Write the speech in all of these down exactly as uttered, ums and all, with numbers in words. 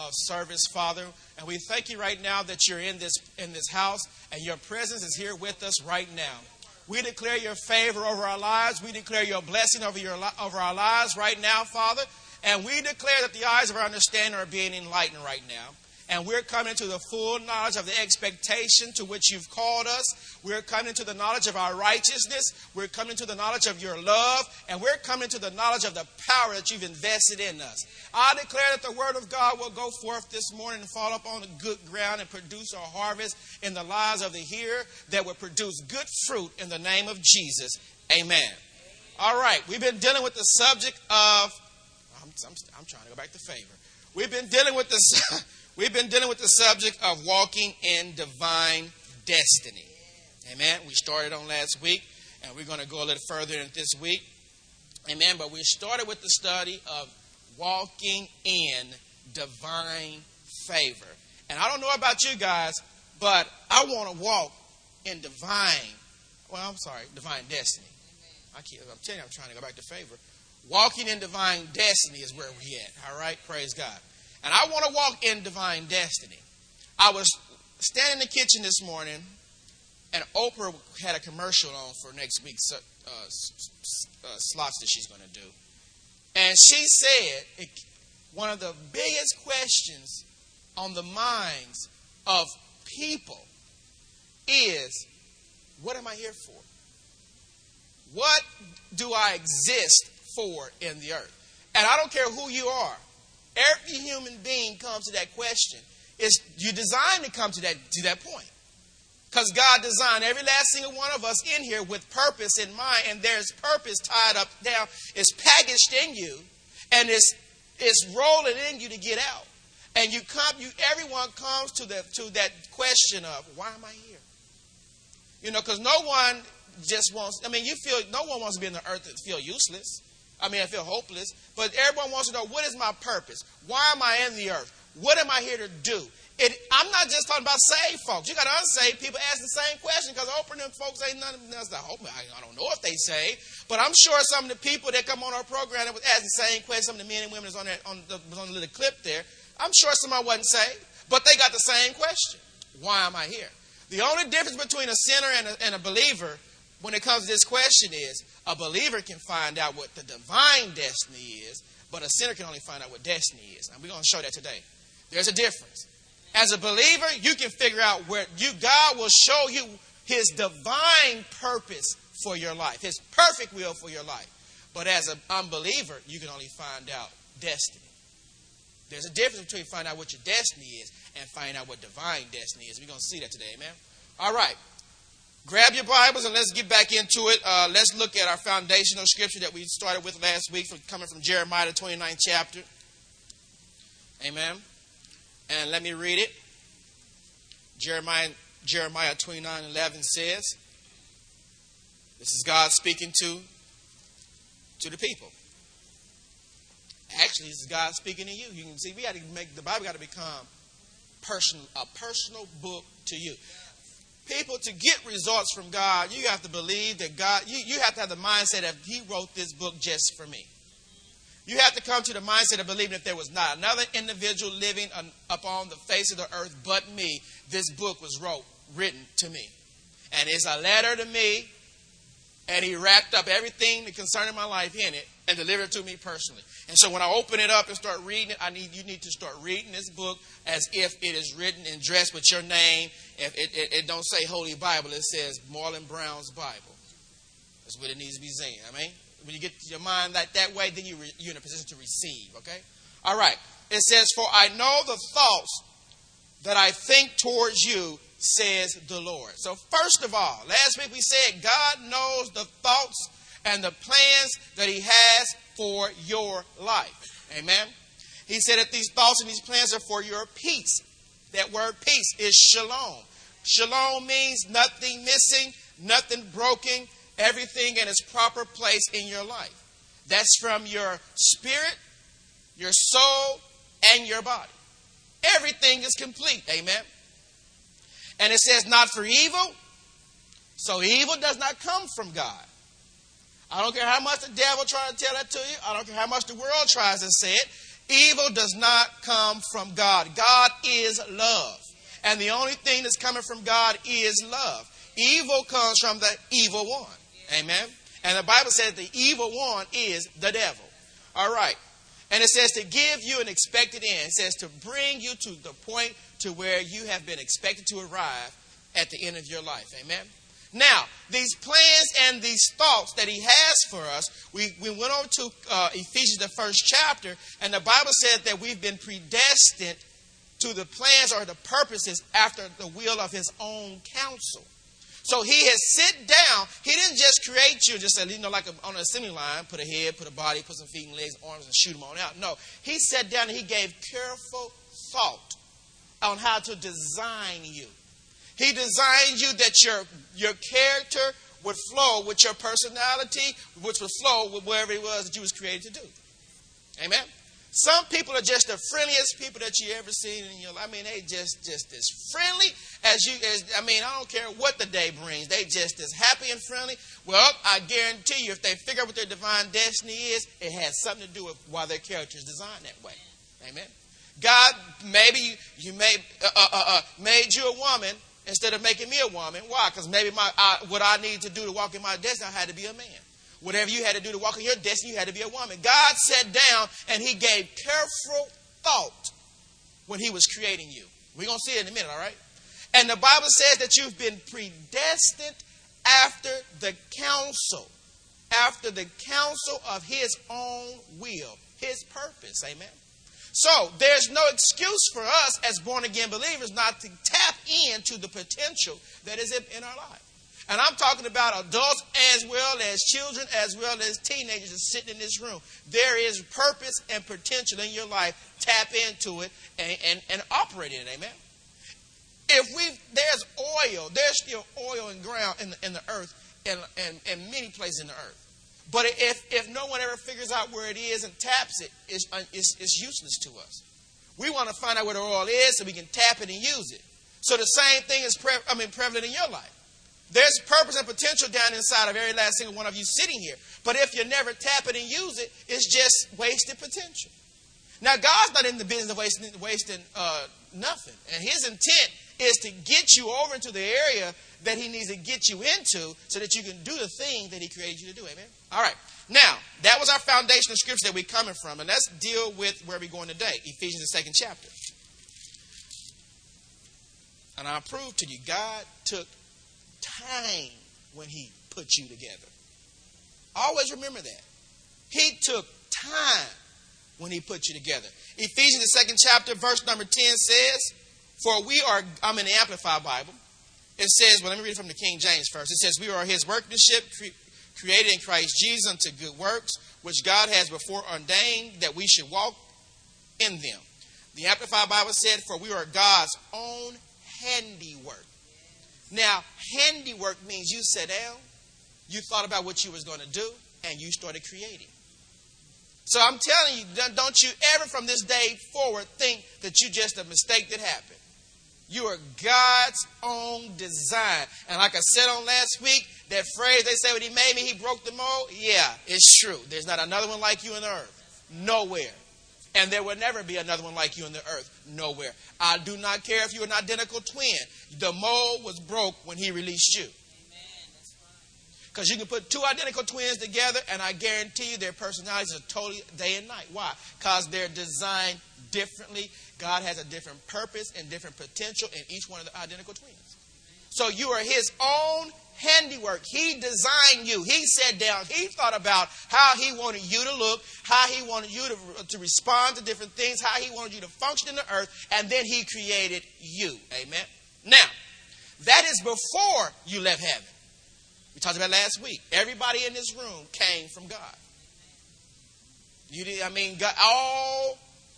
of service, Father. And we thank you right now that you're in this in this house and your presence is here with us right now. We declare your favor over our lives. We declare your blessing over your over our lives right now, Father. And we declare that the eyes of our understanding are being enlightened right now. And we're coming to the full knowledge of the expectation to which you've called us. We're coming to the knowledge of our righteousness. We're coming to the knowledge of your love. And we're coming to the knowledge of the power that you've invested in us. I declare that the word of God will go forth this morning and fall upon the good ground and produce a harvest in the lives of the hearer that will produce good fruit in the name of Jesus. Amen. All right. We've been dealing with the subject of, I'm, I'm, I'm trying to go back to favor. We've been dealing with the We've been dealing with the subject of walking in divine destiny. Amen. We started on last week, and we're going to go a little further in this week. Amen. But we started with the study of walking in divine favor. And I don't know about you guys, but I want to walk in divine, well, I'm sorry, divine destiny. I keep, I'm telling you, I'm trying to go back to favor. Walking in divine destiny is where we're at. All right. Praise God. And I want to walk in divine destiny. I was standing in the kitchen this morning, and Oprah had a commercial on for next week's uh, uh, slots that she's going to do. And she said it, one of the biggest questions on the minds of people is, what am I here for? What do I exist for in the earth? And I don't care who you are. Every human being comes to that question. It's, you're designed to come to that, to that point. Because God designed every last single one of us in here with purpose in mind. And there's purpose tied up down. It's packaged in you. And it's, it's rolling in you to get out. And you come, you, everyone comes to, the, to that question of, why am I here? You know, because no one just wants, I mean, you feel, no one wants to be in the earth and feel useless. I mean, I feel hopeless, but everyone wants to know, what is my purpose? Why am I in the earth? What am I here to do? It, I'm not just talking about saved folks. You got unsaved people ask the same question because Oprah and them folks ain't none of them. I don't know if they saved, but I'm sure some of the people that come on our program that was asking the same question, some of the men and women that's on that on the, on the little clip there, I'm sure some of them wasn't saved, but they got the same question. Why am I here? The only difference between a sinner and a, and a believer when it comes to this question is, a believer can find out what the divine destiny is, but a sinner can only find out what destiny is. And we're going to show that today. There's a difference. As a believer, you can figure out where you, God will show you his divine purpose for your life, his perfect will for your life. But as an unbeliever, you can only find out destiny. There's a difference between finding out what your destiny is and finding out what divine destiny is. We're going to see that today, amen? All right. Grab your Bibles and let's get back into it. Uh, let's look at our foundational scripture that we started with last week, from, coming from Jeremiah, the twenty-ninth chapter. Amen. And let me read it. Jeremiah, Jeremiah twenty-nine eleven says, this is God speaking to, to the people. Actually, this is God speaking to you. You can see we got to make the Bible got to become personal, a personal book to you. People, to get results from God, you have to believe that God, you, you have to have the mindset that he wrote this book just for me. You have to come to the mindset of believing that there was not another individual living on, upon the face of the earth but me. This book was wrote, written to me. And it's a letter to me. And he wrapped up everything concerning my life in it and delivered it to me personally. And so when I open it up and start reading it, I need you need to start reading this book as if it is written and dressed with your name. If it, it, it don't say Holy Bible, it says Marlon Brown's Bible. That's what it needs to be saying. I mean, when you get your mind like that way, then you re, you're in a position to receive. Okay. All right. It says, "For I know the thoughts that I think towards you, says the Lord." So first of all, last week we said God knows the thoughts and the plans that he has for your life. Amen. He said that these thoughts and these plans are for your peace. That word peace is shalom. Shalom means nothing missing, nothing broken, everything in its proper place in your life. That's from your spirit, your soul, and your body. Everything is complete. Amen. And it says not for evil. So evil does not come from God. I don't care how much the devil tries to tell that to you. I don't care how much the world tries to say it. Evil does not come from God. God is love. And the only thing that's coming from God is love. Evil comes from the evil one. Amen. And the Bible says the evil one is the devil. All right. And it says to give you an expected end. It says to bring you to the point to where you have been expected to arrive at the end of your life. Amen. Now, these plans and these thoughts that he has for us, we, we went over to uh, Ephesians, the first chapter, and the Bible said that we've been predestined to the plans or the purposes after the will of his own counsel. So he has sit down. He didn't just create you, just you know, like a, on an assembly line, put a head, put a body, put some feet and legs, arms, and shoot them on out. No, he sat down and he gave careful thought on how to design you. He designed you that your, your character would flow with your personality, which would flow with wherever it was that you was created to do. Amen. Some people are just the friendliest people that you ever seen in your life. I mean, they just, just as friendly as you, as, I mean, I don't care what the day brings. They just as happy and friendly. Well, I guarantee you, if they figure out what their divine destiny is, it has something to do with why their character is designed that way. Amen. God, maybe you, you made, uh, uh, uh, made you a woman instead of making me a woman. Why? Because maybe my I, what I need to do to walk in my destiny, I had to be a man. Whatever you had to do to walk in your destiny, you had to be a woman. God sat down and he gave careful thought when he was creating you. We're going to see it in a minute, all right? And the Bible says that you've been predestined after the counsel, after the counsel of his own will, his purpose. Amen. So there's no excuse for us as born-again believers not to tap into the potential that is in, in our life. And I'm talking about adults as well as children as well as teenagers that's sitting in this room. There is purpose and potential in your life. Tap into it and, and, and operate in it. Amen. If we there's oil, there's still oil in ground in the, in the earth and, and, and many places in the earth. But if, if no one ever figures out where it is and taps it, it's, it's, it's useless to us. We want to find out where the oil is so we can tap it and use it. So the same thing is pre- I mean, prevalent in your life. There's purpose and potential down inside of every last single one of you sitting here. But if you never tap it and use it, it's just wasted potential. Now, God's not in the business of wasting, wasting uh, nothing. And his intent is to get you over into the area that he needs to get you into so that you can do the thing that he created you to do. Amen? All right. Now, that was our foundational scripture that we're coming from. And let's deal with where we're going today. Ephesians, the second chapter. And I'll prove to you, God took time when he put you together. Always remember that. He took time when he put you together. Ephesians, the second chapter, verse number ten says, for we are, I'm in the Amplified Bible. It says, well, let me read it from the King James first. It says, we are his workmanship, cre- created in Christ Jesus unto good works, which God has before ordained that we should walk in them. The Amplified Bible said, for we are God's own handiwork. Now, handiwork means you sat down, you thought about what you was going to do, and you started creating. So I'm telling you, don't you ever from this day forward think that you just a mistake that happened. You are God's own design. And like I said on last week, that phrase they say when he made me, he broke the mold. Yeah, it's true. There's not another one like you in the earth. Nowhere. And there will never be another one like you in the earth. Nowhere. I do not care if you're an identical twin. The mold was broke when he released you. Because you can put two identical twins together, and I guarantee you their personalities are totally day and night. Why? Because they're designed differently. God has a different purpose and different potential in each one of the identical twins. So you are his own handiwork. He designed you. He sat down. He thought about how he wanted you to look, how he wanted you to, to respond to different things, how he wanted you to function in the earth, and then he created you. Amen? Now, that is before you left heaven. We talked about last week. Everybody in this room came from God. You did, I mean, God, all,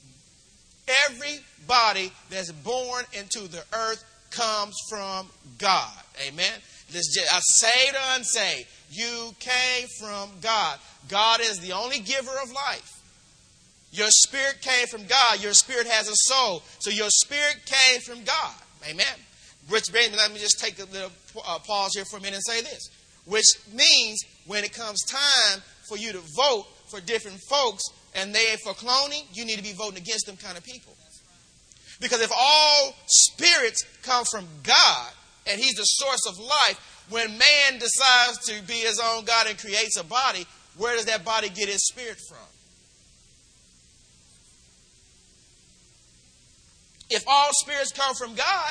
everybody that's born into the earth comes from God. Amen. This just, I saved or unsaved, you came from God. God is the only giver of life. Your spirit came from God. Your spirit has a soul. So your spirit came from God. Amen. Which brings me, let me just take a little uh, pause here for a minute and say this. Which means when it comes time for you to vote for different folks and they ain't for cloning, you need to be voting against them kind of people. Because if all spirits come from God, and he's the source of life, when man decides to be his own God and creates a body, where does that body get its spirit from? If all spirits come from God,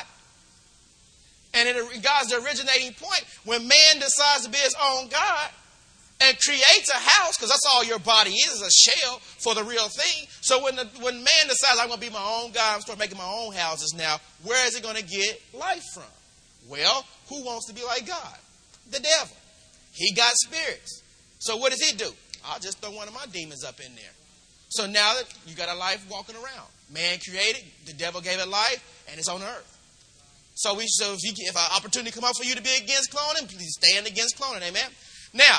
and it, God's the originating point, when man decides to be his own God and creates a house, because that's all your body is, is a shell for the real thing. So when the, when man decides, I'm going to be my own God, I'm start making my own houses now, where is it going to get life from? Well, who wants to be like God? The devil. He got spirits. So what does he do? I'll just throw one of my demons up in there. So now that you got a life walking around. Man created, the devil gave it life, and it's on earth. So we so if you if an opportunity come up for you to be against cloning, please stand against cloning. Amen. Now,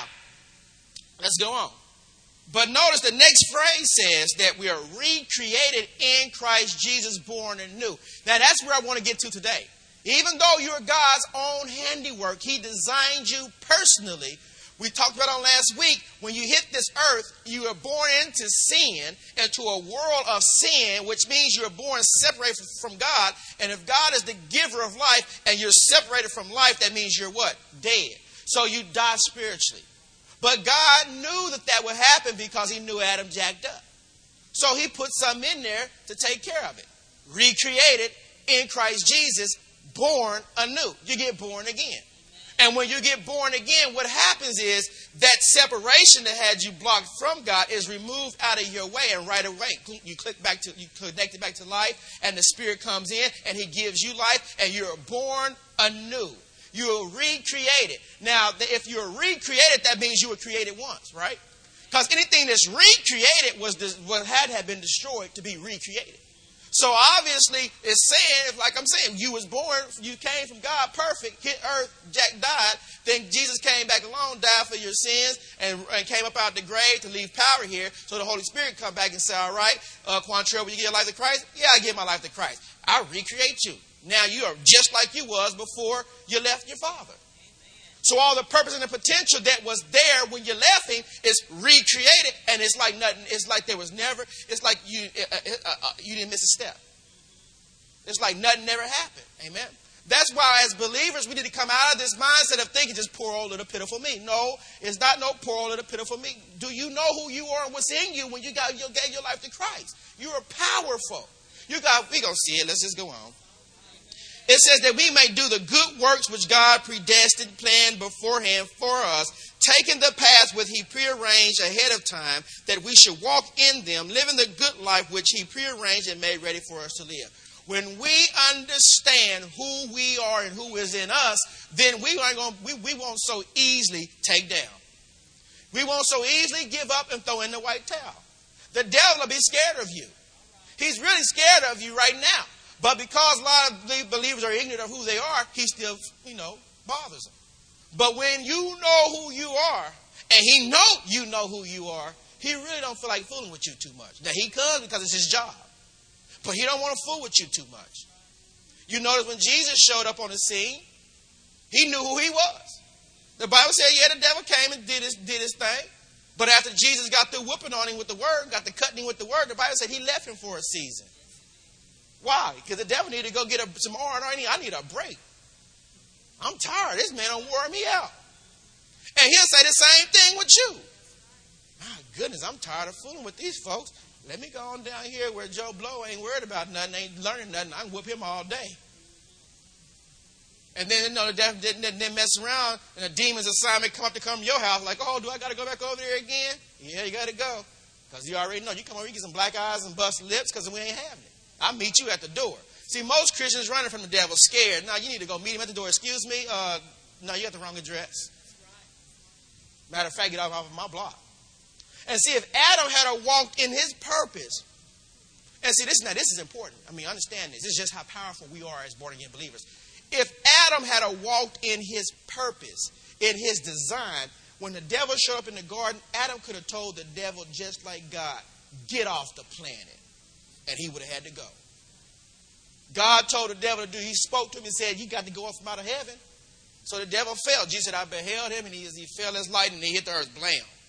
let's go on. But notice the next phrase says that we are recreated in Christ Jesus, born anew. Now that's where I want to get to today. Even though you're God's own handiwork, he designed you personally. We talked about it last week. When you hit this earth, you are born into sin, into a world of sin, which means you're born separated from God. And if God is the giver of life and you're separated from life, that means you're what? Dead. So you die spiritually. But God knew that that would happen because he knew Adam jacked up. So he put something in there to take care of it. Recreated in Christ Jesus, born anew. You get born again. And when you get born again, what happens is that separation that had you blocked from God is removed out of your way, and right away you click back to you connect it back to life, and the Spirit comes in and he gives you life, and you're born anew. You're recreated. Now, if you're recreated, that means you were created once, right? Because anything that's recreated was this, what had had been destroyed to be recreated. So obviously, it's saying, like I'm saying, you was born, you came from God perfect, hit earth, Jack died. Then Jesus came back along, died for your sins, and, and came up out the grave to leave power here. So the Holy Spirit come back and say, all right, uh, Quantrell, will you give your life to Christ? Yeah, I give my life to Christ. I recreate you. Now you are just like you was before you left your father. So all the purpose and the potential that was there when you left him is recreated, and it's like nothing. It's like there was never. It's like you uh, uh, uh, you didn't miss a step. It's like nothing never happened. Amen. That's why, as believers, we need to come out of this mindset of thinking just poor old little pitiful me. No, it's not no poor old little pitiful me. Do you know who you are and what's in you when you got you gave your life to Christ? You are powerful. You got. We gonna see it. Let's just go on. It says that we may do the good works which God predestined, planned beforehand for us, taking the paths which he prearranged ahead of time, that we should walk in them, living the good life which he prearranged and made ready for us to live. When we understand who we are and who is in us, then we aren't going we, we won't so easily take down. We won't so easily give up and throw in the white towel. The devil will be scared of you. He's really scared of you right now. But because a lot of believers are ignorant of who they are, he still, you know, bothers them. But when you know who you are, and he know you know who you are, he really don't feel like fooling with you too much. Now, he comes because it's his job. But he don't want to fool with you too much. You notice when Jesus showed up on the scene, he knew who he was. The Bible said, yeah, the devil came and did his, did his thing. But after Jesus got through whooping on him with the word, got the cutting him with the word, the Bible said he left him for a season. Why? Because the devil needed to go get a, some R and R. I need a break. I'm tired. This man done wore me out. And he'll say the same thing with you. My goodness, I'm tired of fooling with these folks. Let me go on down here where Joe Blow ain't worried about nothing, ain't learning nothing. I can whoop him all day. And then, you know, the devil didn't then mess around, and the demon's assignment come up to come to your house like, oh, do I got to go back over there again? Yeah, you got to go. Because you already know. You come over, you get some black eyes and bust lips because we ain't having it. I'll meet you at the door. See, most Christians running from the devil scared. Now, you need to go meet him at the door. Excuse me? Uh, no, you got the wrong address. Matter of fact, get off, off of my block. And see, if Adam had walked in his purpose, and see, this now this is important. I mean, understand this. This is just how powerful we are as born-again believers. If Adam had walked in his purpose, in his design, when the devil showed up in the garden, Adam could have told the devil, just like God, get off the planet. And he would have had to go. God told the devil to do, he spoke to him and said, you got to go up from out of heaven. So the devil fell. Jesus said, I beheld him, and he, he fell as lightning, and he hit the earth, blam.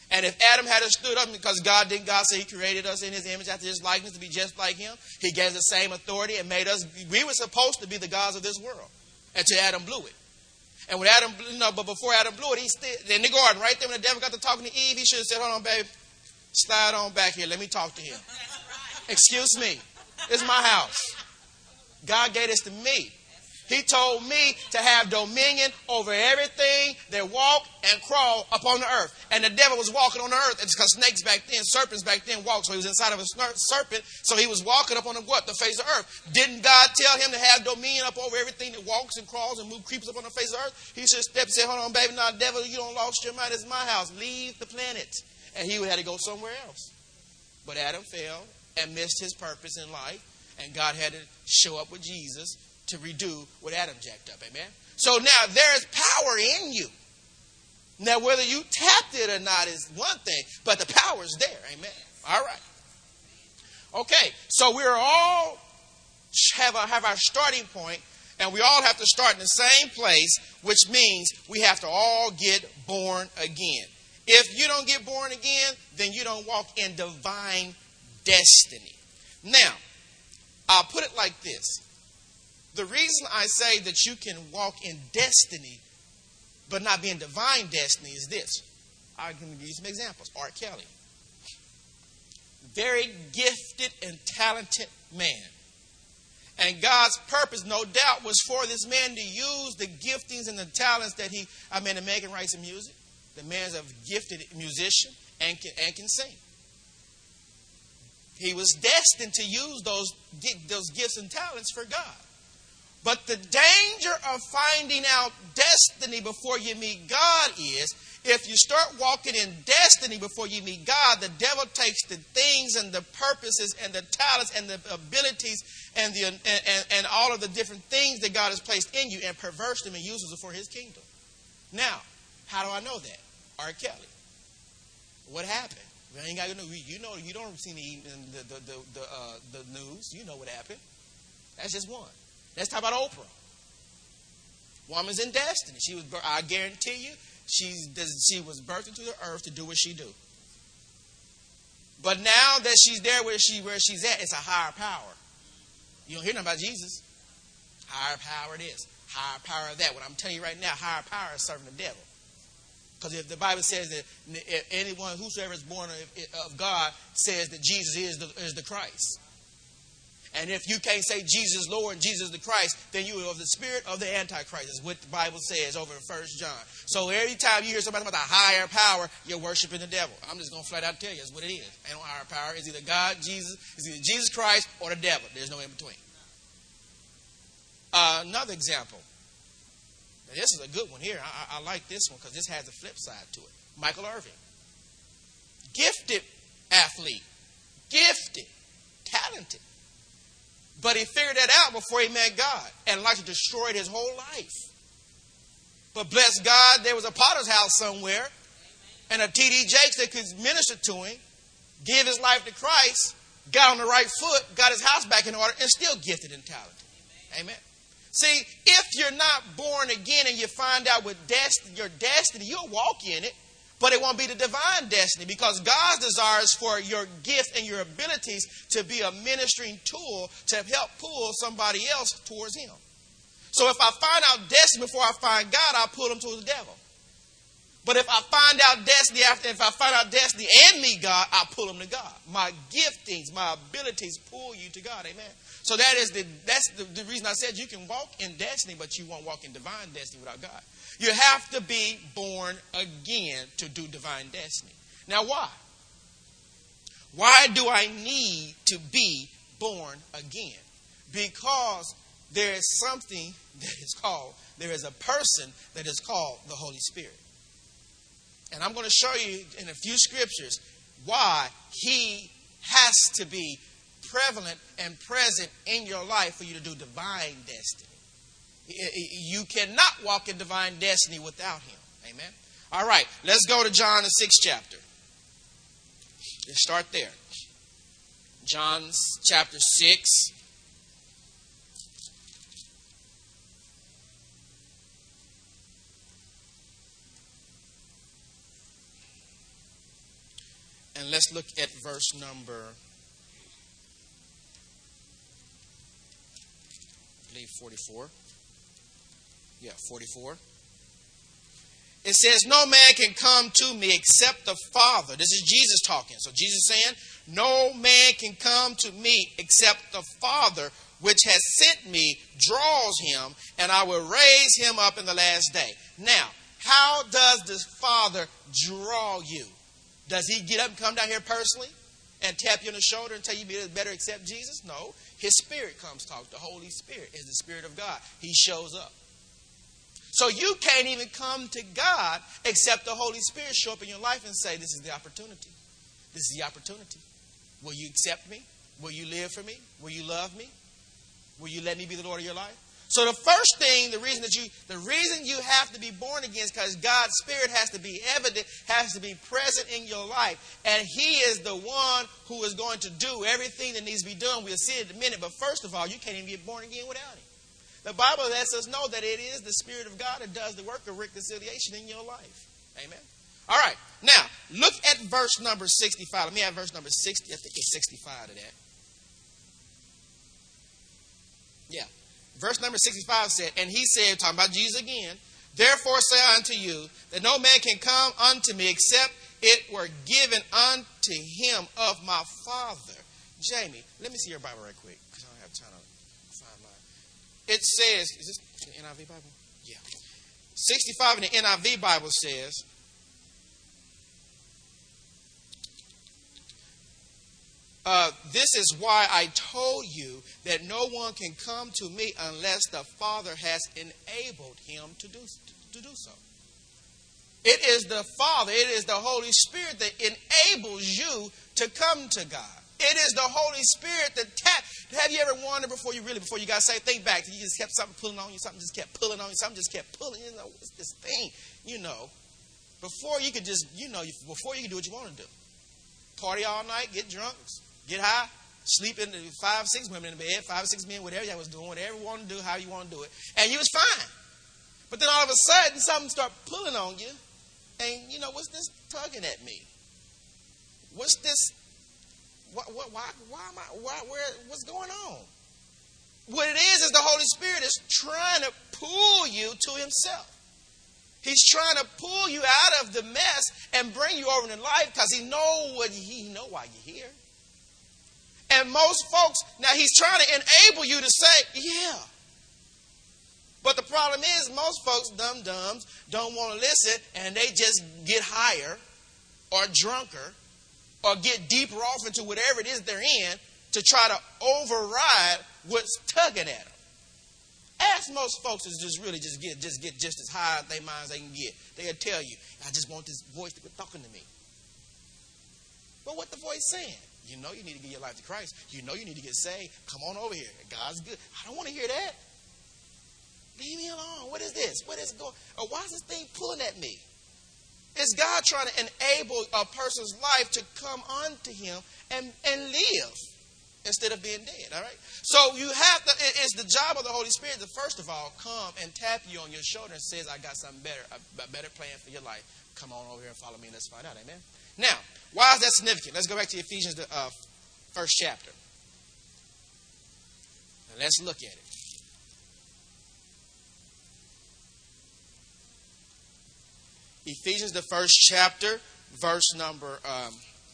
And if Adam had stood up, because God didn't, God said he created us in his image after his likeness to be just like him. He gave us the same authority and made us, we were supposed to be the gods of this world until Adam blew it. And when Adam, you know, but before Adam blew it, he still, in the garden, right there when the devil got to talking to Eve, he should have said, hold on, babe, slide on back here. Let me talk to him. Excuse me. This is my house. God gave this to me. He told me to have dominion over everything that walk and crawl upon the earth. And the devil was walking on the earth. It's because snakes back then, serpents back then walked. So he was inside of a serpent. So he was walking up on the what? The face of the earth. Didn't God tell him to have dominion up over everything that walks and crawls and moves, creeps up on the face of the earth? He should have stepped and said, hold on, baby, now, devil, you don't lost your mind. It's my house. Leave the planet. And he would have to go somewhere else. But Adam fell and missed his purpose in life. And God had to show up with Jesus to redo what Adam jacked up. Amen. So now there is power in you. Now whether you tapped it or not is one thing, but the power is there. Amen. All right. Okay. So we're all have our, have our starting point, and we all have to start in the same place, which means we have to all get born again. If you don't get born again, then you don't walk in divine destiny. Now, I'll put it like this. The reason I say that you can walk in destiny but not be in divine destiny is this. I'm going to give you some examples. R. Kelly. Very gifted and talented man. And God's purpose, no doubt, was for this man to use the giftings and the talents that he, I mean, the man can write some music. The man's a gifted musician and can, and can sing. He was destined to use those, those gifts and talents for God. But the danger of finding out destiny before you meet God is, if you start walking in destiny before you meet God, the devil takes the things and the purposes and the talents and the abilities and the and, and, and all of the different things that God has placed in you and perverts them and uses them for his kingdom. Now, how do I know that? R. Kelly. What happened? Well, ain't got to know. You know, you don't see the the the the, uh, the news. You know what happened. That's just one. Let's talk about Oprah. Woman's in destiny. She was. I guarantee you, she's. She was birthed into the earth to do what she do. But now that she's there where she where she's at, it's a higher power. You don't hear nothing about Jesus. Higher power it is. Higher power of that. What I'm telling you right now, higher power is serving the devil. Because if the Bible says that anyone, whosoever is born of, of God, says that Jesus is the, is the Christ. And if you can't say Jesus is Lord and Jesus is the Christ, then you are of the spirit of the Antichrist, is what the Bible says over in First John. So every time you hear somebody about the higher power, you're worshiping the devil. I'm just going to flat out tell you, it's what it is. Ain't no higher power. It's either God, Jesus, it's either Jesus Christ or the devil. There's no in between. Uh, another example. Now, this is a good one here. I, I like this one because this has a flip side to it. Michael Irvin. Gifted athlete. Gifted. Talented. But he figured that out before he met God and like destroyed his whole life. But bless God, there was a potter's house somewhere and a T D Jakes that could minister to him, give his life to Christ, got on the right foot, got his house back in order, and still gifted and talented. Amen. See, if you're not born again and you find out what destiny, your destiny, you'll walk in it. But it won't be the divine destiny because God's desire is for your gift and your abilities to be a ministering tool to help pull somebody else towards him. So if I find out destiny before I find God, I'll pull them to the devil. But if I find out destiny after, if I find out destiny and meet God, I'll pull them to God. My giftings, my abilities pull you to God. Amen. So that is the that's the, the reason I said you can walk in destiny, but you won't walk in divine destiny without God. You have to be born again to do divine destiny. Now, why? Why do I need to be born again? Because there is something that is called, there is a person that is called the Holy Spirit. And I'm going to show you in a few scriptures why he has to be prevalent and present in your life for you to do divine destiny. You cannot walk in divine destiny without him. Amen. All right, let's go to John, the sixth chapter. Let's start there. John chapter six. let's look at verse number, I believe forty-four. Yeah, forty-four. It says, no man can come to me except the Father. This is Jesus talking. So Jesus saying, no man can come to me except the Father, which has sent me, draws him, and I will raise him up in the last day. Now, how does the Father draw you? Does he get up and come down here personally and tap you on the shoulder and tell you you better accept Jesus? No. His Spirit comes talk. The Holy Spirit is the Spirit of God. He shows up. So you can't even come to God except the Holy Spirit show up in your life and say, this is the opportunity. This is the opportunity. Will you accept me? Will you live for me? Will you love me? Will you let me be the Lord of your life? So the first thing, the reason that you, the reason you have to be born again is because God's Spirit has to be evident, has to be present in your life. And He is the one who is going to do everything that needs to be done. We'll see it in a minute. But first of all, you can't even get born again without Him. The Bible lets us know that it is the Spirit of God that does the work of reconciliation in your life. Amen. All right. Now, look at verse number sixty-five. Let me have verse number sixty. I think it's sixty-five to that. Yeah. Verse number sixty-five said, and he said, talking about Jesus again, therefore say I unto you, that no man can come unto me except it were given unto him of my Father. Jamie, let me see your Bible right quick, because I don't have time to find mine. It says, is this the N I V Bible? Yeah. sixty-five in the N I V Bible says, Uh, this is why I told you that no one can come to me unless the Father has enabled him to do, to do so. It is the Father, it is the Holy Spirit that enables you to come to God. It is the Holy Spirit that tap. Have you ever wondered before you really, before you got saved, think back, you just kept something pulling on you, something just kept pulling on you, something just kept pulling, you know, what's this thing, you know. Before you could just, you know, before you could do what you want to do. Party all night, get drunk, get high, sleep in the five, six women in the bed, five or six men, whatever you was doing, whatever you want to do, how you want to do it. And you was fine. But then all of a sudden, something started pulling on you. And, you know, what's this tugging at me? What's this? What, what, why, why am I, why, where, what's going on? What it is is the Holy Spirit is trying to pull you to Himself. He's trying to pull you out of the mess and bring you over in life because He know what He know why you're here. And most folks, now He's trying to enable you to say, yeah. But the problem is most folks, dum-dums, don't want to listen and they just get higher or drunker or get deeper off into whatever it is they're in to try to override what's tugging at them. Ask most folks is just really just get just get just as high as their minds they can get. They'll tell you, I just want this voice to quit talking to me. But what the voice saying? You know you need to give your life to Christ. You know you need to get saved. Come on over here. God's good. I don't want to hear that. Leave me alone. What is this? What is going on? Or why is this thing pulling at me? It's God trying to enable a person's life to come unto Him and, and live instead of being dead. All right? So you have to, it's the job of the Holy Spirit to first of all come and tap you on your shoulder and says, I got something better, a better plan for your life. Come on over here and follow me and let's find out. Amen? Now, why is that significant? Let's go back to Ephesians, the uh, first chapter. And let's look at it. Ephesians, the first chapter, verse number, um,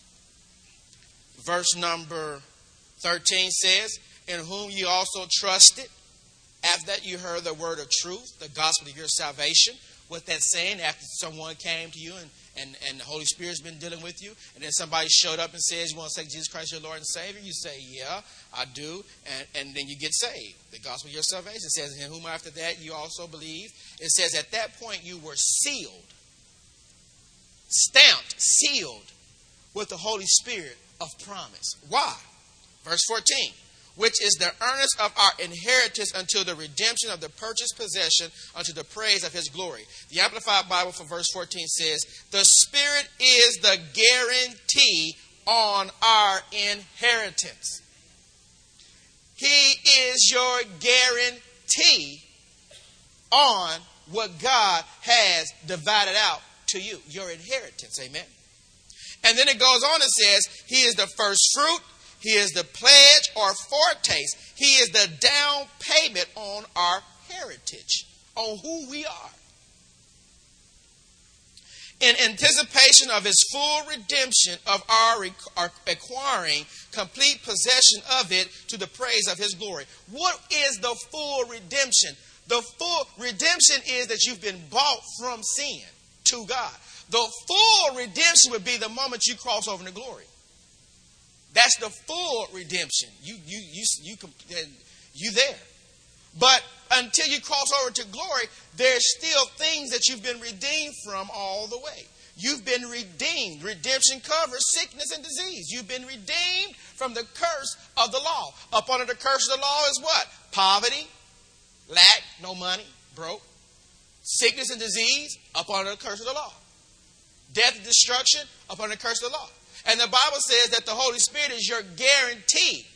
verse number thirteen says, in whom you also trusted, after that you heard the word of truth, the gospel of your salvation. What that's saying, after someone came to you and, and, and the Holy Spirit's been dealing with you, and then somebody showed up and says, you want to say Jesus Christ your Lord and Savior? You say, yeah, I do. And, and then you get saved. The gospel of your salvation. It says, in whom after that you also believe. It says, at that point you were sealed. Stamped, sealed with the Holy Spirit of promise. Why? Verse fourteen. Which is the earnest of our inheritance until the redemption of the purchased possession unto the praise of His glory. The Amplified Bible for verse fourteen says, the Spirit is the guarantee on our inheritance. He is your guarantee on what God has divided out to you, your inheritance. Amen. And then it goes on and says, he is the first fruit. He is the pledge or foretaste. He is the down payment on our heritage, on who we are. In anticipation of his full redemption of our, our acquiring complete possession of it to the praise of his glory. What is the full redemption? The full redemption is that you've been bought from sin to God. The full redemption would be the moment you cross over into glory. That's the full redemption. You you you you you there. But until you cross over to glory, there's still things that you've been redeemed from all the way. You've been redeemed. Redemption covers sickness and disease. You've been redeemed from the curse of the law. Up under the curse of the law is what? Poverty, lack, no money, broke. Sickness and disease, up under the curse of the law. Death and destruction, up under the curse of the law. And the Bible says that the Holy Spirit is your guarantee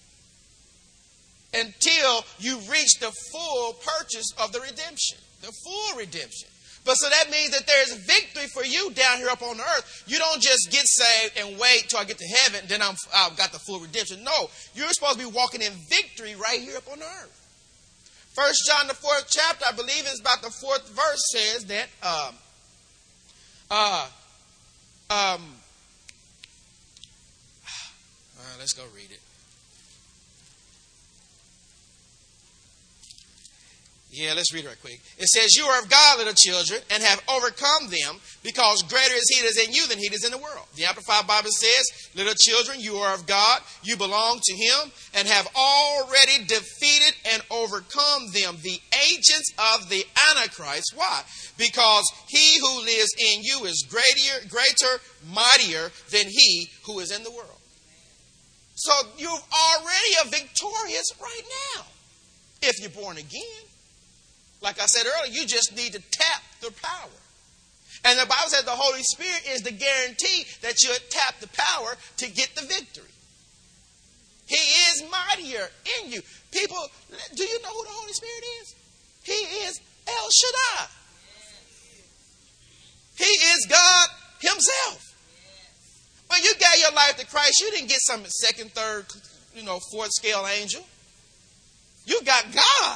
until you reach the full purchase of the redemption, the full redemption. But so that means that there's victory for you down here up on the earth. You don't just get saved and wait till I get to heaven, then I'm, I've got the full redemption. No, you're supposed to be walking in victory right here up on the earth. First John, the fourth chapter, I believe it's about the fourth verse, says that, um, uh, um, uh, let's go read it. Yeah, let's read it right quick. It says, you are of God, little children, and have overcome them, because greater is he that is in you than he that is in the world. The Amplified Bible says, little children, you are of God, you belong to him, and have already defeated and overcome them, the agents of the Antichrist. Why? Because he who lives in you is greater, greater, mightier than he who is in the world. So you're already a victorious right now, if you're born again. Like I said earlier, you just need to tap the power. And the Bible says the Holy Spirit is the guarantee that you'll tap the power to get the victory. He is mightier in you. People, do you know who the Holy Spirit is? He is El Shaddai. He is God himself. When you gave your life to Christ, you didn't get some second, third, you know, fourth scale angel. You got God.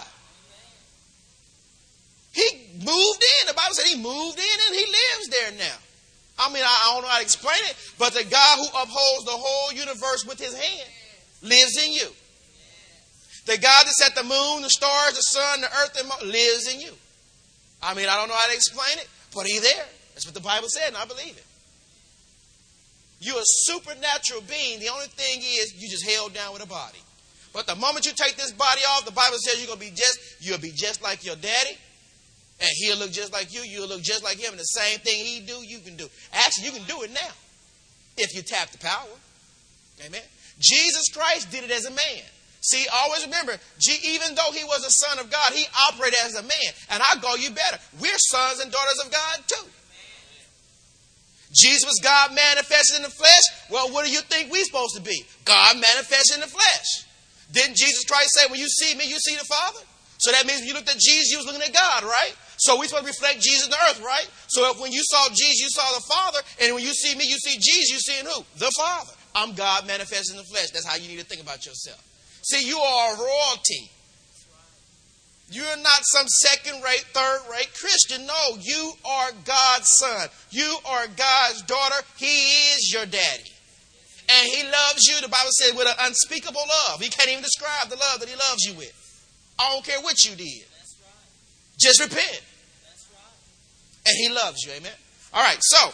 He moved in. The Bible said he moved in and he lives there now. I mean, I don't know how to explain it, but the God who upholds the whole universe with his hand lives in you. The God that set the moon, the stars, the sun, the earth, and lives in you. I mean, I don't know how to explain it, but he's there. That's what the Bible said, and I believe it. You're a supernatural being. The only thing is you just held down with a body. But the moment you take this body off, the Bible says you're going to be just, you'll be just like your daddy. And he'll look just like you. You'll look just like him. And the same thing he do, you can do. Actually, you can do it now if you tap the power. Amen. Jesus Christ did it as a man. See, always remember, even though he was a son of God, he operated as a man. And I'll go you better. We're sons and daughters of God too. Jesus was God manifested in the flesh. Well, what do you think we're supposed to be? God manifested in the flesh. Didn't Jesus Christ say, when you see me, you see the Father? So that means when you looked at Jesus, you was looking at God, right? So we're supposed to reflect Jesus in the earth, right? So if when you saw Jesus, you saw the Father. And when you see me, you see Jesus, you seeing who? The Father. I'm God manifested in the flesh. That's how you need to think about yourself. See, you are royalty. You're not some second-rate, third-rate Christian. No, you are God's son. You are God's daughter. He is your daddy. And he loves you, the Bible says, with an unspeakable love. He can't even describe the love that he loves you with. I don't care what you did. Just repent. And he loves you. Amen. All right. So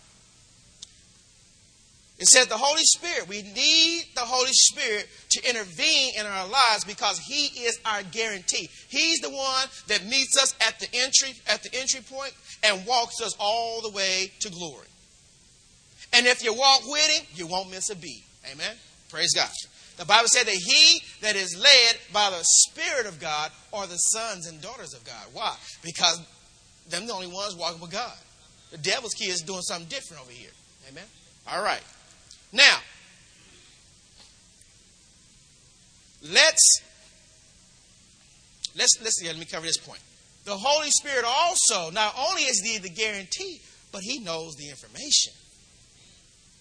it says the Holy Spirit. We need the Holy Spirit to intervene in our lives because he is our guarantee. He's the one that meets us at the entry, at the entry point and walks us all the way to glory. And if you walk with him, you won't miss a beat. Amen. Praise God. The Bible said that he that is led by the Spirit of God are the sons and daughters of God. Why? Because they're the only ones walking with God. The devil's kid is doing something different over here. Amen? All right. Now, let's, let's, let's, yeah, let me cover this point. The Holy Spirit also, not only is he the guarantee, but he knows the information.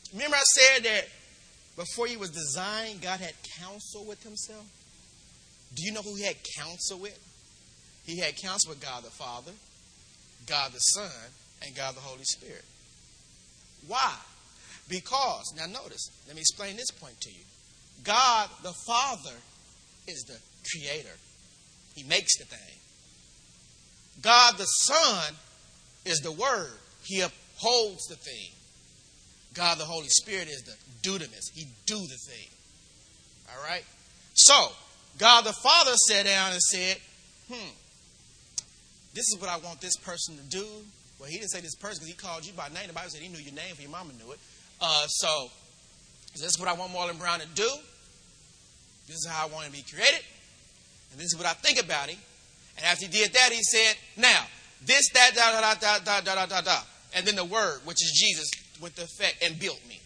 Remember I said that before he was designed, God had counsel with himself? Do you know who he had counsel with? He had counsel with God the Father, God the Son, and God the Holy Spirit. Why? Because, now notice, let me explain this point to you. God the Father is the creator. He makes the thing. God the Son is the Word. He upholds the thing. God the Holy Spirit is the dunamis. He do the thing. All right? So, God the Father sat down and said, hmm, this is what I want this person to do. Well, he didn't say this person because he called you by name. The Bible said he knew your name, for your mama knew it. Uh, so, this is what I want Marlon Brown to do. This is how I want him to be created. And this is what I think about him. And after he did that, he said, now, this, that, da, da, da, da, da, da, da, da. And then the Word, which is Jesus, went to effect and built me.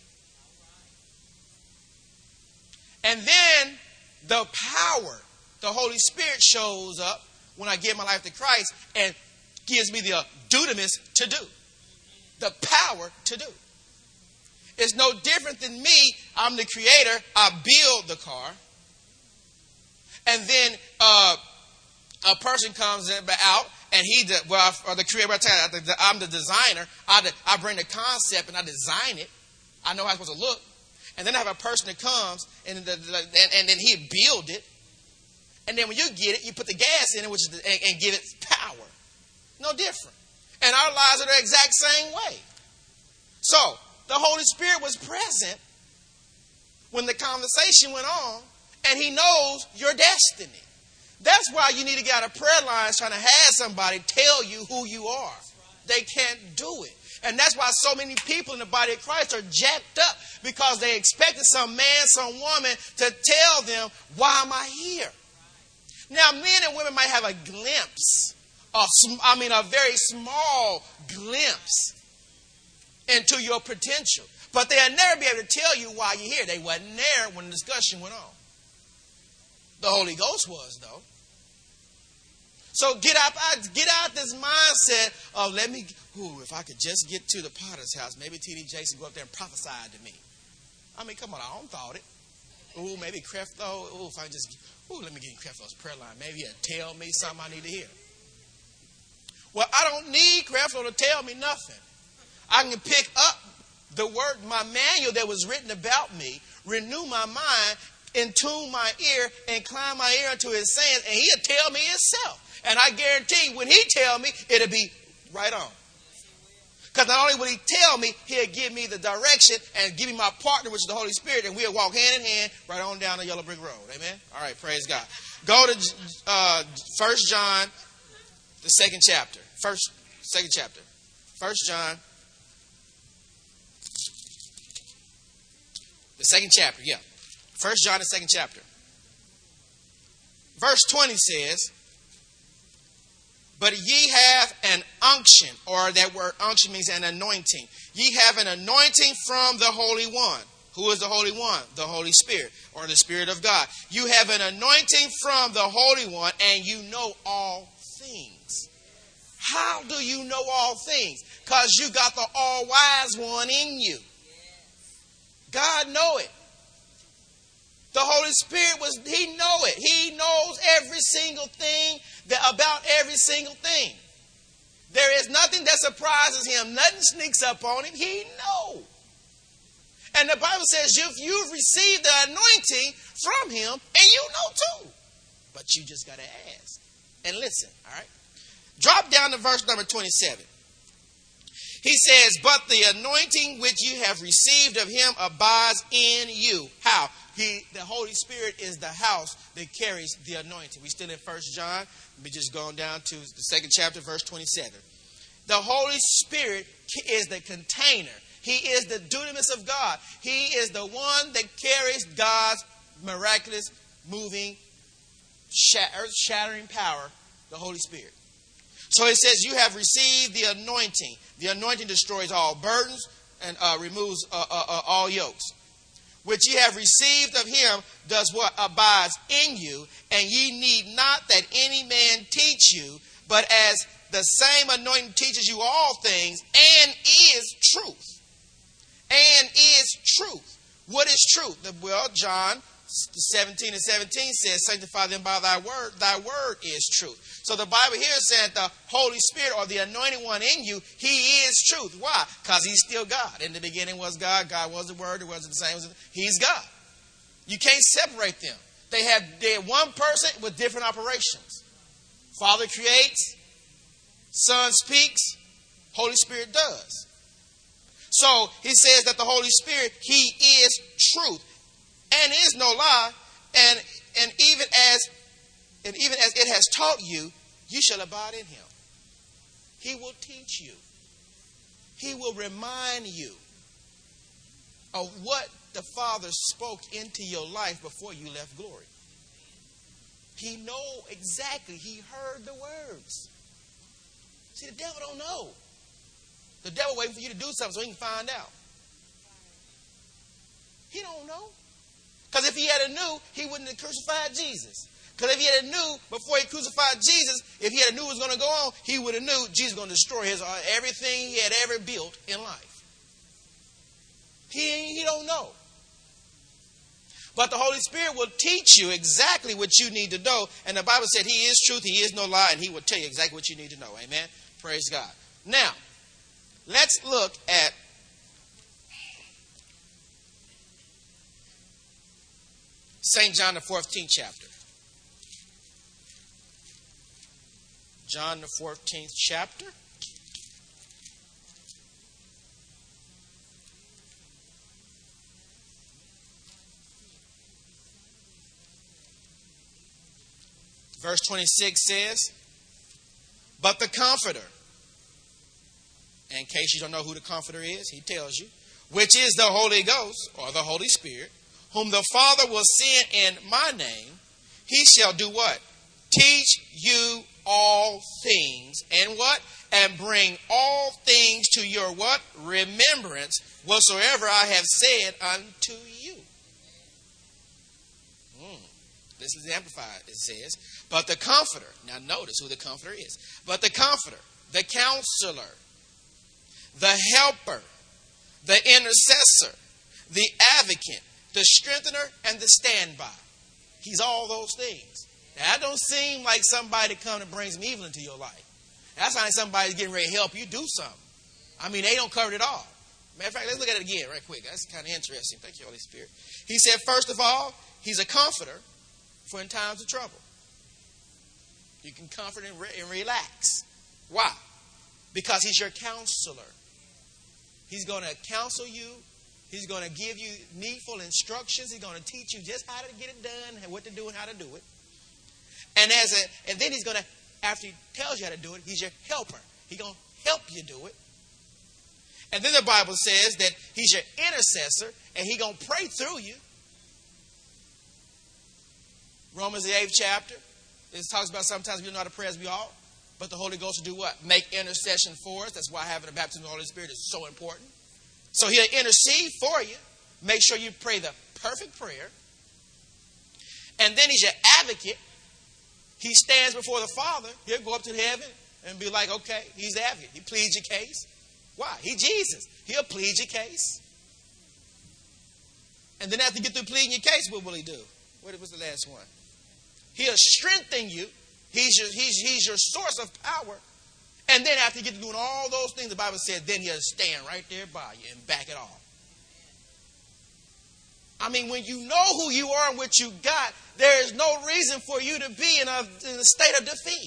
And then the power, the Holy Spirit shows up when I give my life to Christ and gives me the dunamis to do. The power to do. It's no different than me. I'm the creator. I build the car. And then uh, a person comes in, out and he, the, well, or the creator, I'm the designer. I, I bring the concept and I design it. I know how it's supposed to look. And then I have a person that comes and, the, and, and then he build it. And then when you get it, you put the gas in it, which is the, and, and give it power. No different. And our lives are the exact same way. So, the Holy Spirit was present when the conversation went on, and he knows your destiny. That's why you need to get out of prayer lines trying to have somebody tell you who you are. They can't do it. And that's why so many people in the body of Christ are jacked up, because they expected some man, some woman to tell them, why am I here? Now, men and women might have a glimpse, of, I mean, a very small glimpse into your potential. But they'll never be able to tell you why you're here. They wasn't there when the discussion went on. The Holy Ghost was, though. So get out, get out this mindset of, let me, ooh, if I could just get to the Potter's house, maybe T D Jason go up there and prophesy to me. I mean, come on, I don't thought it. Ooh, maybe Creflo, ooh, if I just, ooh, let me get in Creflo's prayer line. Maybe he'll tell me something I need to hear. Well, I don't need Creflo to tell me nothing. I can pick up the word, my manual that was written about me, renew my mind, and tune my ear, and incline my ear into his sayings, and he'll tell me himself. And I guarantee when he tell me, it'll be right on. Because not only will he tell me, he'll give me the direction and give me my partner, which is the Holy Spirit, and we'll walk hand in hand right on down the yellow brick road. Amen? All right, praise God. Go to uh, First John, the second chapter. First, second chapter. First John, the second chapter, yeah. First John, the second chapter. Verse twenty says, but ye have an unction, or that word unction means an anointing. Ye have an anointing from the Holy One. Who is the Holy One? The Holy Spirit, or the Spirit of God. You have an anointing from the Holy One, and you know all things. How do you know all things? Because you got the all-wise one in you. God know it. The Holy Spirit was, he know it. He knows every single thing that, about every single thing. There is nothing that surprises him. Nothing sneaks up on him. He knows. And the Bible says if you've received the anointing from him, and you know too. But you just got to ask and listen. All right. Drop down to verse number twenty-seven. He says, but the anointing which you have received of him abides in you. How? He, the Holy Spirit is the house that carries the anointing. We're still in First John. We just going down to the second chapter, verse twenty-seven. The Holy Spirit is the container. He is the dunamis of God. He is the one that carries God's miraculous, moving, earth-shattering power, the Holy Spirit. So it says you have received the anointing. The anointing destroys all burdens and uh, removes uh, uh, uh, all yokes. Which ye have received of him does what? Abides in you, and ye need not that any man teach you, but as the same anointing teaches you all things, and is truth. and is truth. What is truth? Well, John seventeen and seventeen says, sanctify them by thy word. Thy word is truth. So the Bible here said the Holy Spirit or the anointed one in you, he is truth. Why? Because he's still God. In the beginning was God. God was the word. It wasn't the same. He's God. You can't separate them. They have they're one person with different operations. Father creates. Son speaks. Holy Spirit does. So he says that the Holy Spirit, he is truth. And is no lie, and and even as and even as it has taught you, you shall abide in him. He will teach you. He will remind you of what the Father spoke into your life before you left glory. He know exactly. He heard the words. See, the devil don't know. The devil waiting for you to do something so he can find out. He don't know. Because if he had a knew, he wouldn't have crucified Jesus. Because if he had a knew before he crucified Jesus, if he had a knew what was going to go on, he would have knew Jesus was going to destroy his uh, everything he had ever built in life. He, he don't know. But the Holy Spirit will teach you exactly what you need to know. And the Bible said he is truth, he is no lie, and he will tell you exactly what you need to know. Amen? Praise God. Now, let's look at Saint John, the fourteenth chapter. John, the fourteenth chapter. Verse twenty-six says, but the Comforter, in case you don't know who the Comforter is, he tells you, which is the Holy Ghost, or the Holy Spirit, whom the Father will send in my name, he shall do what? Teach you all things. And what? And bring all things to your what? Remembrance, whatsoever I have said unto you. Mm. This is amplified, it says. But the Comforter, now notice who the Comforter is. But the Comforter, the Counselor, the Helper, the Intercessor, the Advocate, the Strengthener, and the Standby. He's all those things. Now, that don't seem like somebody come and brings some evil into your life. That's like somebody's getting ready to help you do something. I mean, they don't cover it all. Matter of fact, let's look at it again right quick. That's kind of interesting. Thank you, Holy Spirit. He said, first of all, he's a comforter for in times of trouble. You can comfort and, re- and relax. Why? Because he's your counselor. He's going to counsel you. He's going to give you needful instructions. He's going to teach you just how to get it done and what to do and how to do it. And as a, and then he's going to, after he tells you how to do it, he's your helper. He's going to help you do it. And then the Bible says that he's your intercessor and he's going to pray through you. Romans the eighth chapter. It talks about sometimes we don't know how to pray as we ought. But the Holy Ghost will do what? Make intercession for us. That's why having a baptism of the Holy Spirit is so important. So he'll intercede for you. Make sure you pray the perfect prayer. And then he's your advocate. He stands before the Father. He'll go up to heaven and be like, okay, he's the advocate. He pleads your case. Why? He's Jesus. He'll plead your case. And then after you get through pleading your case, what will he do? What was the last one? He'll strengthen you. He's your, he's, he's your source of power. And then after you get to doing all those things, the Bible said, then he'll stand right there by you and back it off. I mean, when you know who you are and what you got, there is no reason for you to be in a, in a state of defeat.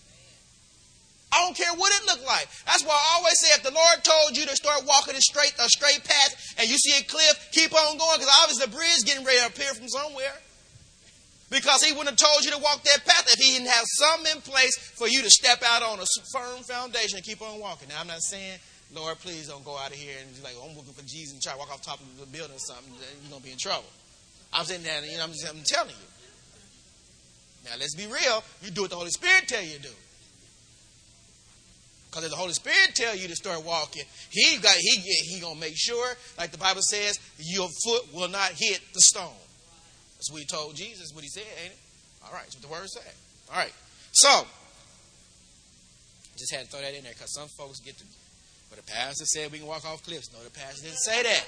I don't care what it looked like. That's why I always say, if the Lord told you to start walking a straight, a straight path and you see a cliff, keep on going, because obviously the bridge is getting ready to appear from somewhere. Because he wouldn't have told you to walk that path if he didn't have something in place for you to step out on a firm foundation and keep on walking. Now, I'm not saying, Lord, please don't go out of here and be like, oh, I'm looking for Jesus and try to walk off the top of the building or something. You're going to be in trouble. I'm saying that, you know, I'm, just, I'm telling you. Now, let's be real. You do what the Holy Spirit tell you to do. Because if the Holy Spirit tell you to start walking, he got he he gonna make sure, like the Bible says, your foot will not hit the stone. That's what he told Jesus. That's what he said, ain't it? All right, that's what the word said. All right, so just had to throw that in there because some folks get to But the pastor said we can walk off cliffs. No, the pastor didn't say that.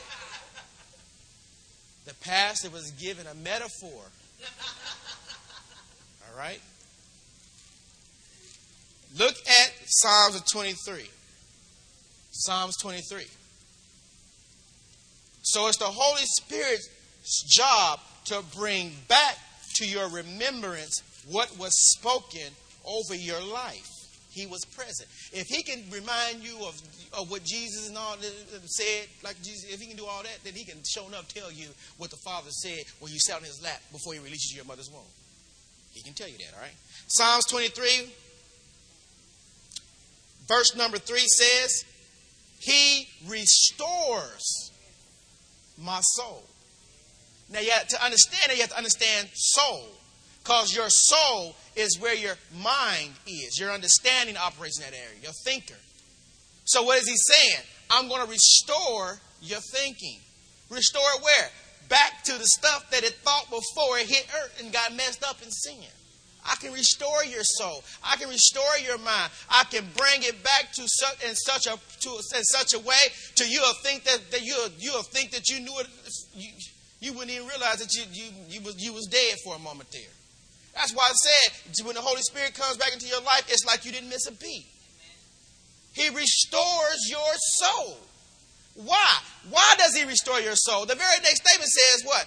The pastor was given a metaphor. All right? Look at Psalms twenty-three. Psalms twenty-three. So it's the Holy Spirit's job to bring back to your remembrance what was spoken over your life. He was present. If he can remind you of, of what Jesus and all said, like Jesus, if he can do all that, then he can show enough tell you what the Father said when you sat on his lap before he releases you your mother's womb. He can tell you that, all right? Psalms twenty-three, verse number three says, he restores my soul. Now, you have to understand that you have to understand soul. Because your soul is where your mind is. Your understanding operates in that area. Your thinker. So what is he saying? I'm going to restore your thinking. Restore it where? Back to the stuff that it thought before it hit earth and got messed up in sin. I can restore your soul. I can restore your mind. I can bring it back to such in such a to in such a way to you'll think that, that you'll you'll think that you knew it. You, you wouldn't even realize that you you you was you was dead for a moment there. That's why I said when the Holy Spirit comes back into your life, it's like you didn't miss a beat. He restores your soul. Why? Why does he restore your soul? The very next statement says what?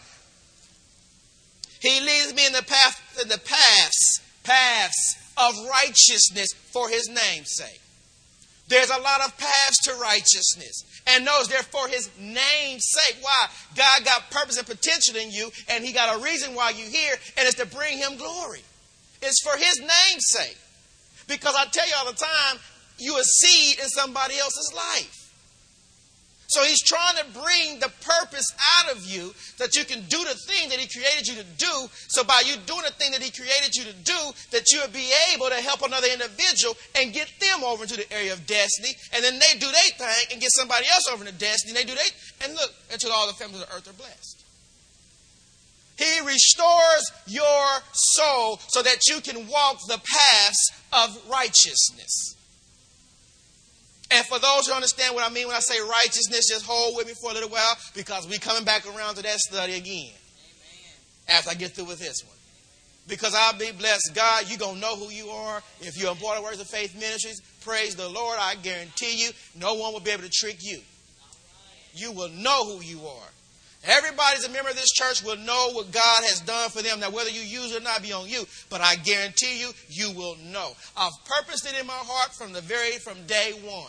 He leads me in the path, in the paths, paths of righteousness for his name's sake. There's a lot of paths to righteousness. And those they're for his name's sake. Why? God got purpose and potential in you, and he got a reason why you're here, and it's to bring him glory. It's for his name's sake. Because I tell you all the time, you're a seed in somebody else's life. So he's trying to bring the purpose out of you that you can do the thing that he created you to do. So by you doing the thing that he created you to do, that you'll be able to help another individual and get them over into the area of destiny. And then they do their thing and get somebody else over into destiny. And they do they and look until all the families of the earth are blessed. He restores your soul so that you can walk the paths of righteousness. And for those who understand what I mean when I say righteousness, just hold with me for a little while because we're coming back around to that study again. Amen. After I get through with this one. Because I'll be blessed. God, you're going to know who you are. If you're on Board of Words of Faith Ministries, praise the Lord. I guarantee you, no one will be able to trick you. You will know who you are. Everybody's a member of this church will know what God has done for them. Now, whether you use it or not be on you, but I guarantee you, you will know. I've purposed it in my heart from the very, from day one.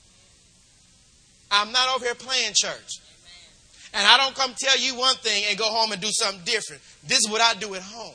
I'm not over here playing church. And I don't come tell you one thing and go home and do something different. This is what I do at home.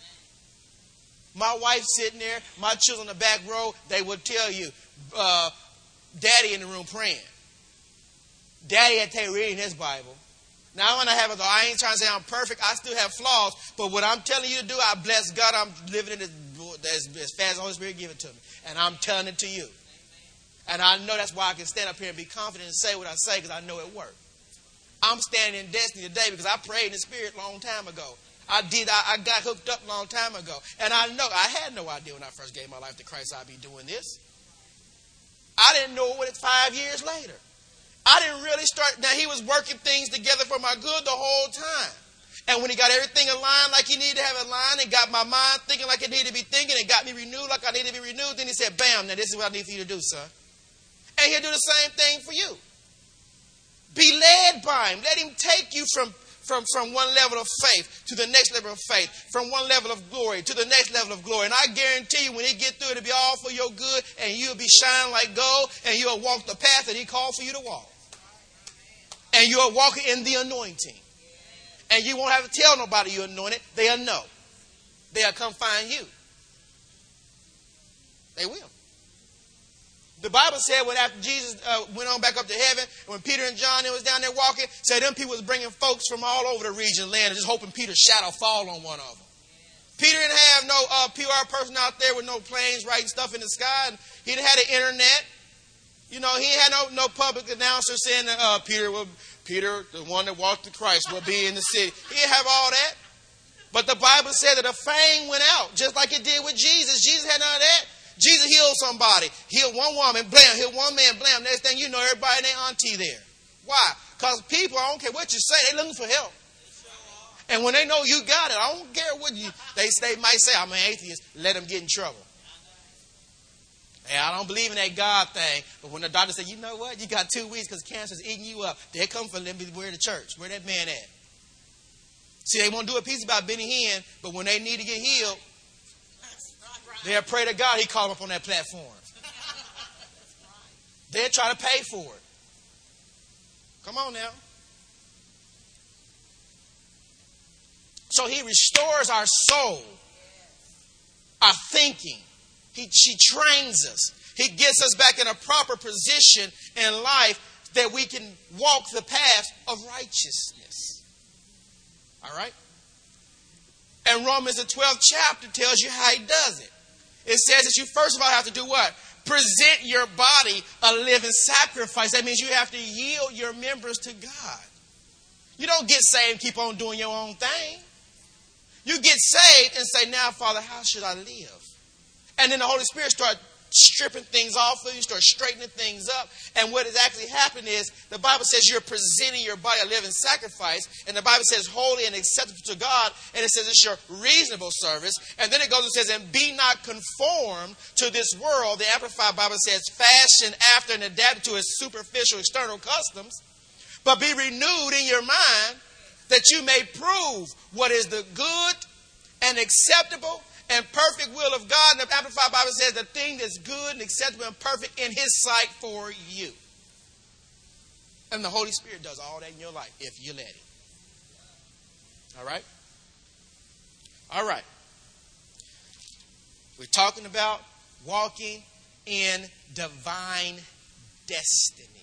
My wife sitting there, my children in the back row, they would tell you, uh, Daddy in the room praying. Daddy had to take reading his Bible. Now, when I have it, though, I ain't trying to say I'm perfect. I still have flaws. But what I'm telling you to do, I bless God. I'm living in it as, as fast as the Holy Spirit give it to me. And I'm telling it to you. And I know that's why I can stand up here and be confident and say what I say because I know it worked. I'm standing in destiny today because I prayed in the Spirit a long time ago. I did. I, I got hooked up a long time ago. And I know, I had no idea when I first gave my life to Christ I'd be doing this. I didn't know what it five years later. I didn't really start. Now, he was working things together for my good the whole time. And when he got everything aligned like he needed to have it aligned and got my mind thinking like it needed to be thinking and got me renewed like I needed to be renewed, then he said, bam, now this is what I need for you to do, son. And he'll do the same thing for you. Be led by him. Let him take you from, from, from one level of faith to the next level of faith, from one level of glory to the next level of glory. And I guarantee you when he get through, it'll be all for your good and you'll be shining like gold and you'll walk the path that he called for you to walk. And you'll walk in the anointing. And you won't have to tell nobody you're anointed. They'll know. They'll come find you. They will. The Bible said when after Jesus uh, went on back up to heaven, when Peter and John was down there walking, said them people was bringing folks from all over the region of land and just hoping Peter's shadow fall on one of them. Peter didn't have no uh, P R person out there with no planes writing stuff in the sky. And he didn't have the internet. You know, he had no, no public announcer saying that uh, Peter, will, Peter, the one that walked to Christ, will be in the city. He didn't have all that. But the Bible said that a fame went out, just like it did with Jesus. Jesus had none of that. Jesus healed somebody. Healed one woman, blam. Healed one man, blam. Next thing you know, everybody and their auntie there. Why? Because people, I don't care what you say, they're looking for help. And when they know you got it, I don't care what you, they, they might say, I'm an atheist, let them get in trouble. And I don't believe in that God thing. But when the doctor said, you know what, you got two weeks because cancer's eating you up, they come for them, where the church, where that man at? See, they won't do a piece about Benny Hinn, but when they need to get healed, they'll pray to God he called them up on that platform. They'll try to pay for it. Come on now. So he restores our soul, our thinking. He, she trains us. He gets us back in a proper position in life that we can walk the path of righteousness. All right? And Romans, the twelfth chapter, tells you how he does it. It says that you first of all have to do what? Present your body a living sacrifice. That means you have to yield your members to God. You don't get saved and keep on doing your own thing. You get saved and say, now, Father, how should I live? And then the Holy Spirit starts stripping things off of you, start straightening things up. And what has actually happened is the Bible says you're presenting your body a living sacrifice. And the Bible says holy and acceptable to God. And it says it's your reasonable service. And then it goes and says, and be not conformed to this world. The Amplified Bible says, fashioned after and adapted to its superficial external customs. But be renewed in your mind, that you may prove what is the good and acceptable and perfect will of God. And the Amplified Bible says the thing that's good and acceptable and perfect in his sight for you. And the Holy Spirit does all that in your life if you let it. All right? All right. We're talking about walking in divine destiny.